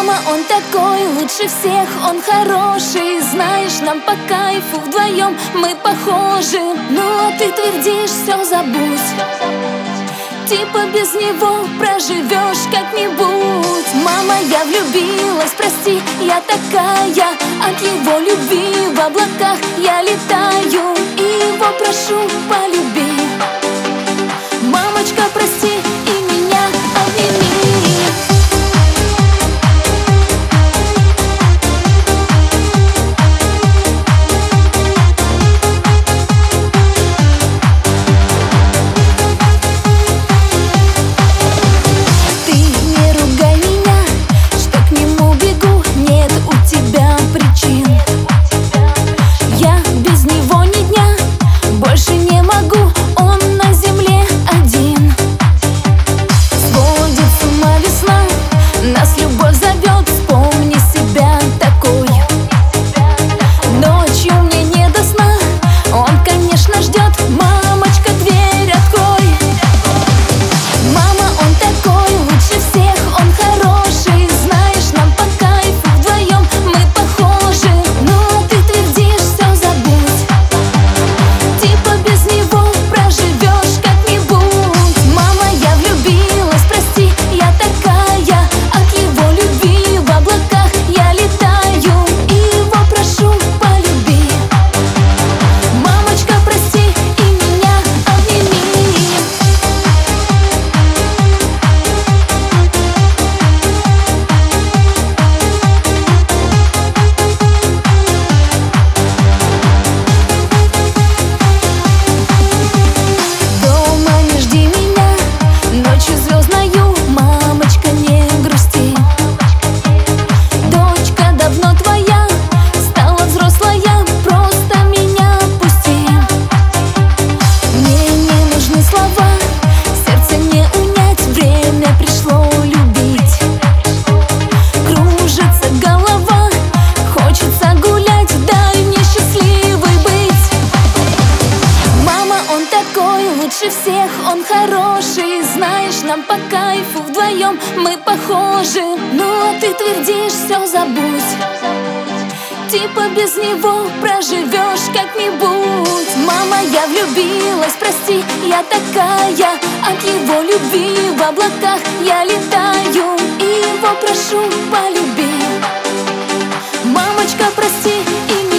Мама, он такой, лучше всех, он хороший. Знаешь, нам по кайфу вдвоем мы похожи. Ну а ты твердишь, все забудь, типа без него проживешь как-нибудь. Мама, я влюбилась, прости, я такая. От его любви в облаках я летаю. И его прошу, полюби. Мамочка, прости и меня обними. Нас любовь зовет, вспомни себя такой. Ночью мне не до сна, он, конечно, ждет. Мамочка, дверь открой. Мама, он такой, лучше всех, он хороший. Знаешь, нам по кайфу вдвоем мы похожи. Ну а ты твердишь, все забудь, типа без него проживешь как-нибудь. Мама, я влюбилась, прости, я такая. Лучше всех, он хороший. Знаешь, нам по кайфу вдвоем мы похожи. Ну а ты твердишь, все забудь, типа без него проживешь как-нибудь. Мама, я влюбилась, прости, я такая. От его любви в облаках я летаю. И его прошу, полюби. Мамочка, прости и